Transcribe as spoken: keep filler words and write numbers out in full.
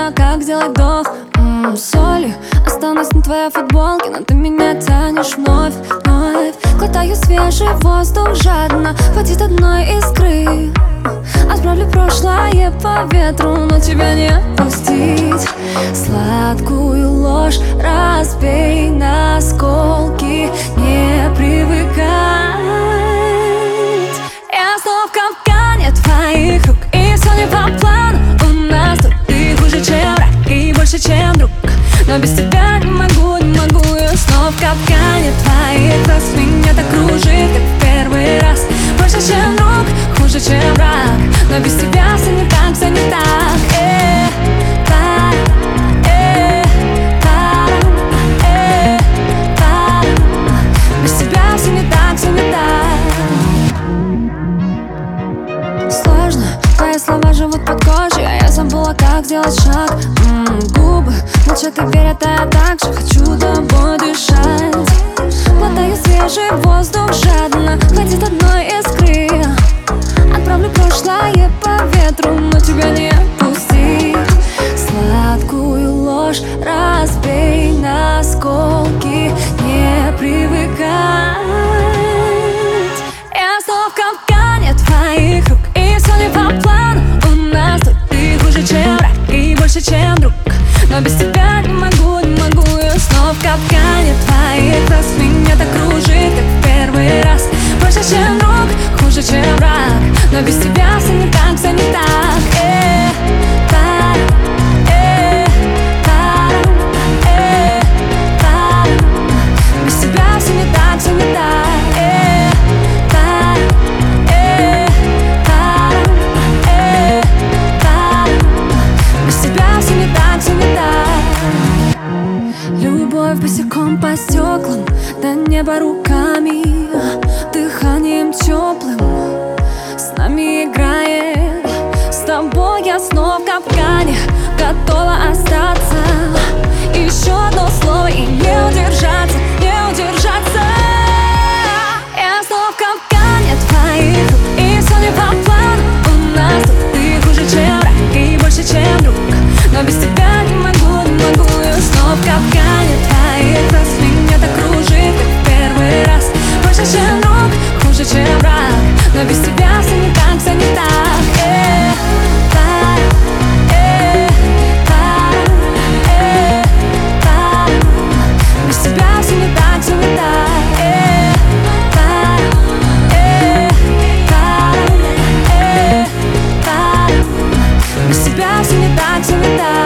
знаю, как сделать вдох. М-м, соли останусь на твоей футболке, но ты меня тянешь вновь, вновь. Глотаю свежий воздух жадно, хватит одной искры. Отправлю прошлое по ветру, но тебя не отпустить. Сладкую ложь разбей на осколки, не привыкать. Я снова в капкане твоих рук, и все не по плану у нас тут. Ты хуже, чем враг, и больше, чем друг, но без тебя не могу, не могу. Я снова в капкане твоих глаз, меня так кружит, как в первый раз. Больше, чем друг, хуже, чем враг, но без тебя все не так, все не так. Э, пара, э, пара, э, пара. Без тебя все не так, все не так. Сложно, твои слова живут под кожей, а я забыла, как сделать шаг. М-м, губы молчат и верят, а я так же хочу тобой дышать. Глотаю свежий воздух жадно, хватит одной искры. Отправлю прошлое по ветру, но тебя не отпустить. Сладкую ложь разбей на осколки, не привыкать. Я снова в капкане твоих рук, и все не по плану у нас тут. Ты хуже, чем враг, и больше, чем друг, но без тебя не могу, не могу. Я снова в капкане твоих глаз, меня так кружит, как в первый раз. Больше, чем друг, хуже, чем враг, но без тебя все не так, все не так. Э, пара, э, пара, э, пара. Без тебя все не так, все не так. Э, пара, э, пара, э, пара. Без тебя все не так, все не так. Любовь босиком по стеклам, до неба руками, дыханием теплым с нами играет. С тобой я снова в капкане, готова остаться. Еще одно слово и не удержаться, не удержаться. Я снова в капкане твоих рук, и все не по плану у нас тут. Ты хуже, чем враг, и больше, чем друг, но без тебя не могу, не могу. Я снова в капкане твоих глаз, меня так кружит, как в первый раз. Больше, чем друг, хуже, чем враг, но без тебя все не так, все не так. Э, пара, э, пара, э, пара. Без тебя все не так, все не так. Э, пара, э, пара, э, пара. Без тебя все не так, все не так.